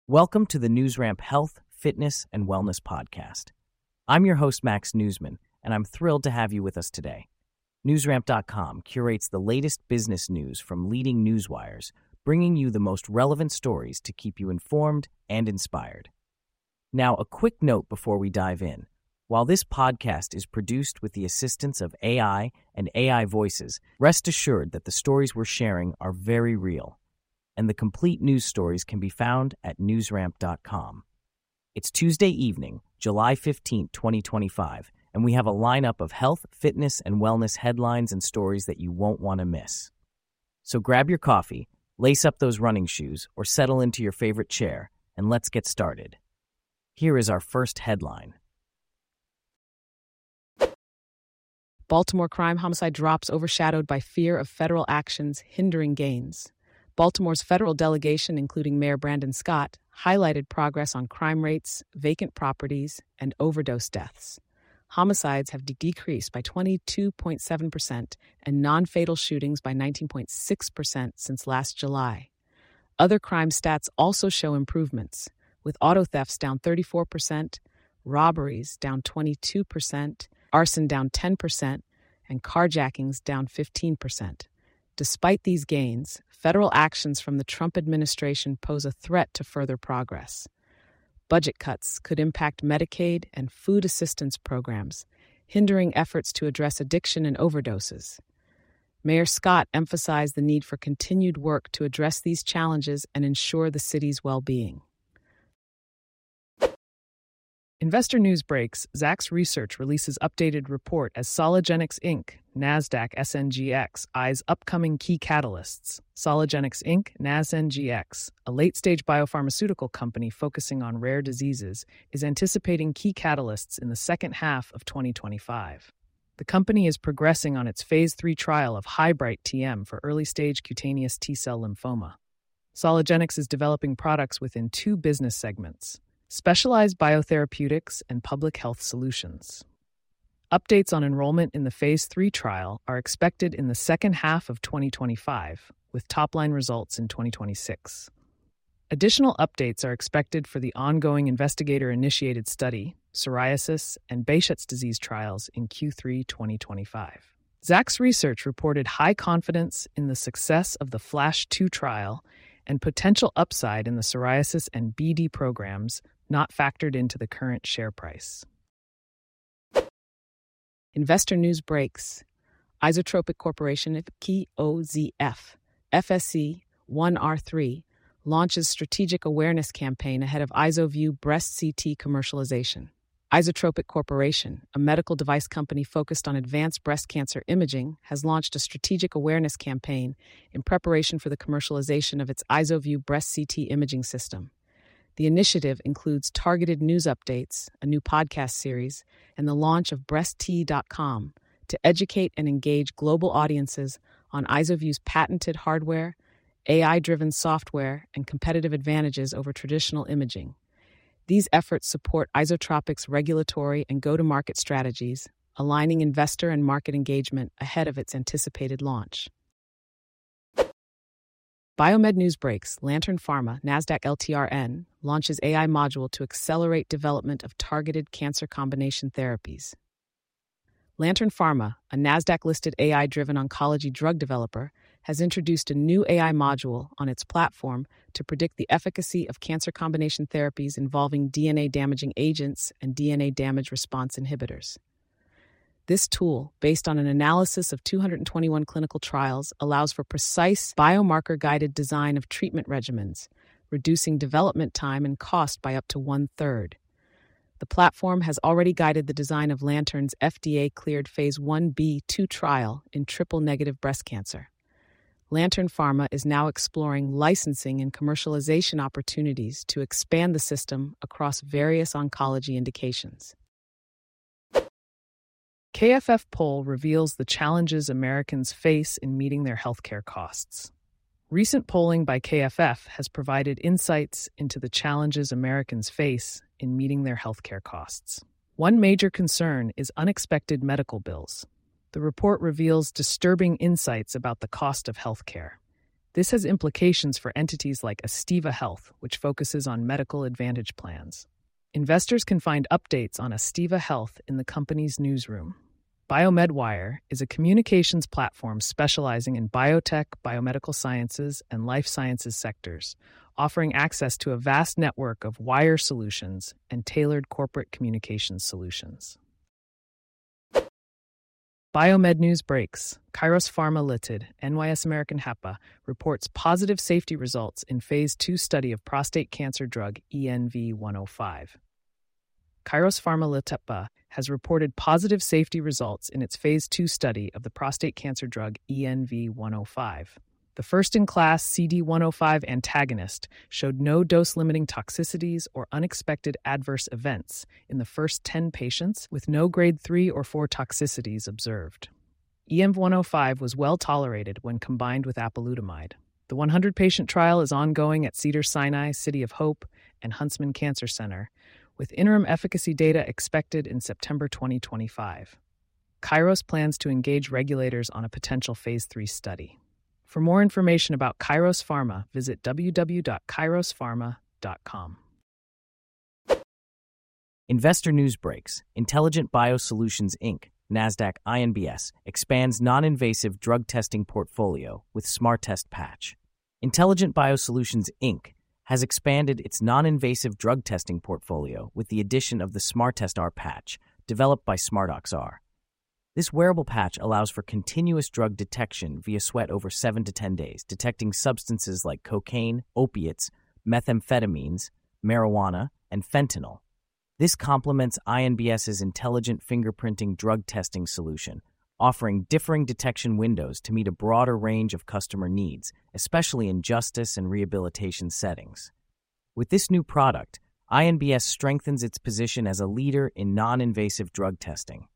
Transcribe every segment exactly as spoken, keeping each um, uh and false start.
Welcome to the NewsRamp Health, Fitness, and Wellness Podcast. I'm your host, Max Newsman, and I'm thrilled to have you with us today. NewsRamp dot com curates the latest business news from leading news wires, bringing you the most relevant stories to keep you informed and inspired. Now, a quick note before we dive in. While this podcast is produced with the assistance of A I and A I voices, rest assured that the stories we're sharing are very real, and the complete news stories can be found at NewsRamp dot com. It's Tuesday evening, July fifteenth, twenty twenty-five, and we have a lineup of health, fitness, and wellness headlines and stories that you won't want to miss. So grab your coffee, lace up those running shoes, or settle into your favorite chair, and let's get started. Here is our first headline. Baltimore crime homicide drops overshadowed by fear of federal actions hindering gains. Baltimore's federal delegation, including Mayor Brandon Scott, highlighted progress on crime rates, vacant properties, and overdose deaths. Homicides have de- decreased by twenty-two point seven percent and non-fatal shootings by nineteen point six percent since last July. Other crime stats also show improvements, with auto thefts down thirty-four percent, robberies down twenty-two percent, arson down ten percent, and carjackings down fifteen percent. Despite these gains, federal actions from the Trump administration pose a threat to further progress. Budget cuts could impact Medicaid and food assistance programs, hindering efforts to address addiction and overdoses. Mayor Scott emphasized the need for continued work to address these challenges and ensure the city's well-being. Investor News breaks. Zacks Research releases updated report as Soligenix Incorporated, NASDAQ S N G X, eyes upcoming key catalysts. Soligenix Incorporated, NASNGX, a late-stage biopharmaceutical company focusing on rare diseases, is anticipating key catalysts in the second half of twenty twenty-five. The company is progressing on its phase three trial of Highbright T M for early-stage cutaneous T-cell lymphoma. Soligenix is developing products within two business segments: specialized biotherapeutics and public health solutions. Updates on enrollment in the phase three trial are expected in the second half of twenty twenty-five, with top-line results in twenty twenty-six. Additional updates are expected for the ongoing investigator-initiated study, psoriasis, and Behçet's disease trials in Q three twenty twenty-five. Zacks Research reported high confidence in the success of the FLASH two trial and potential upside in the psoriasis and B D programs not factored into the current share price. Investor News breaks. Isotropic Corporation, K O Z F, F S C one R three, launches strategic awareness campaign ahead of IsoView breast C T commercialization. Isotropic Corporation, a medical device company focused on advanced breast cancer imaging, has launched a strategic awareness campaign in preparation for the commercialization of its IsoView breast C T imaging system. The initiative includes targeted news updates, a new podcast series, and the launch of breast t dot com to educate and engage global audiences on IsoView's patented hardware, A I-driven software, and competitive advantages over traditional imaging. These efforts support Isotropic's regulatory and go-to-market strategies, aligning investor and market engagement ahead of its anticipated launch. Biomed News breaks. Lantern Pharma, NASDAQ L T R N, launches A I module to accelerate development of targeted cancer combination therapies. Lantern Pharma, a NASDAQ-listed A I-driven oncology drug developer, has introduced a new A I module on its platform to predict the efficacy of cancer combination therapies involving D N A-damaging agents and D N A damage response inhibitors. This tool, based on an analysis of two hundred twenty-one clinical trials, allows for precise biomarker-guided design of treatment regimens, reducing development time and cost by up to one-third. The platform has already guided the design of Lantern's F D A-cleared Phase one B two trial in triple-negative breast cancer. Lantern Pharma is now exploring licensing and commercialization opportunities to expand the system across various oncology indications. K F F poll reveals the challenges Americans face in meeting their healthcare costs. Recent polling by K F F has provided insights into the challenges Americans face in meeting their healthcare costs. One major concern is unexpected medical bills. The report reveals disturbing insights about the cost of healthcare. This has implications for entities like Astiva Health, which focuses on medical advantage plans. Investors can find updates on Astiva Health in the company's newsroom. BioMedWire is a communications platform specializing in biotech, biomedical sciences, and life sciences sectors, offering access to a vast network of wire solutions and tailored corporate communications solutions. Biomed News breaks. Kairos Pharma Limited, N Y S American H A P A, reports positive safety results in Phase two study of prostate cancer drug E N V one oh five. Kairos Pharma Limited has reported positive safety results in its Phase two study of the prostate cancer drug E N V one oh five. The first-in-class C D one oh five antagonist showed no dose-limiting toxicities or unexpected adverse events in the first ten patients, with no grade three or four toxicities observed. E N V one oh five was well tolerated when combined with apalutamide. The one hundred patient trial is ongoing at Cedars-Sinai, City of Hope, and Huntsman Cancer Center, with interim efficacy data expected in September twenty twenty-five. Kairos plans to engage regulators on a potential Phase three study. For more information about Kairos Pharma, visit w w w dot kairos pharma dot com. Investor news breaks. Intelligent Biosolutions Incorporated, NASDAQ I N B S, expands non-invasive drug testing portfolio with SmartTest Patch. Intelligent Biosolutions Incorporated has expanded its non-invasive drug testing portfolio with the addition of the SmartTest R patch, developed by SmartOxR. This wearable patch allows for continuous drug detection via sweat over seven to ten days, detecting substances like cocaine, opiates, methamphetamines, marijuana, and fentanyl. This complements INBS's intelligent fingerprinting drug testing solution, offering differing detection windows to meet a broader range of customer needs, especially in justice and rehabilitation settings. With this new product, I N B S strengthens its position as a leader in non-invasive drug testing.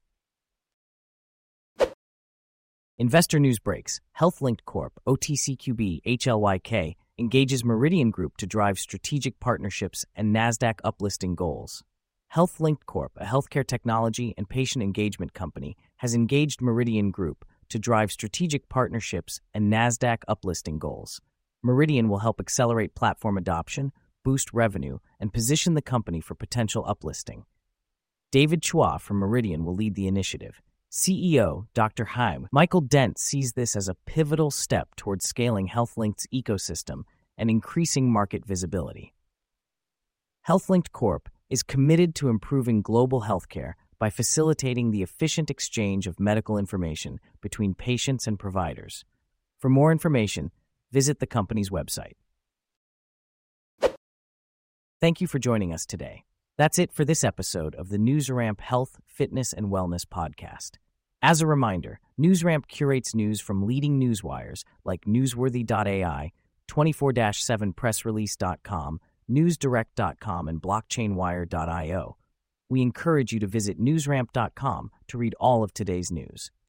Investor news breaks. HealthLinked Corp, O T C Q B H L Y K, engages Meridian Group to drive strategic partnerships and NASDAQ uplisting goals. HealthLinked Corp, a healthcare technology and patient engagement company, has engaged Meridian Group to drive strategic partnerships and NASDAQ uplisting goals. Meridian will help accelerate platform adoption, boost revenue, and position the company for potential uplisting. David Chua from Meridian will lead the initiative. C E O Doctor Haim Michael Dent sees this as a pivotal step towards scaling HealthLinked's ecosystem and increasing market visibility. HealthLinked Corp is committed to improving global healthcare by facilitating the efficient exchange of medical information between patients and providers. For more information, visit the company's website. Thank you for joining us today. That's it for this episode of the NewsRamp Health, Fitness, and Wellness podcast. As a reminder, NewsRamp curates news from leading newswires like newsworthy dot A I, twenty-four seven press release dot com, news direct dot com, and blockchain wire dot io. We encourage you to visit newsramp dot com to read all of today's news.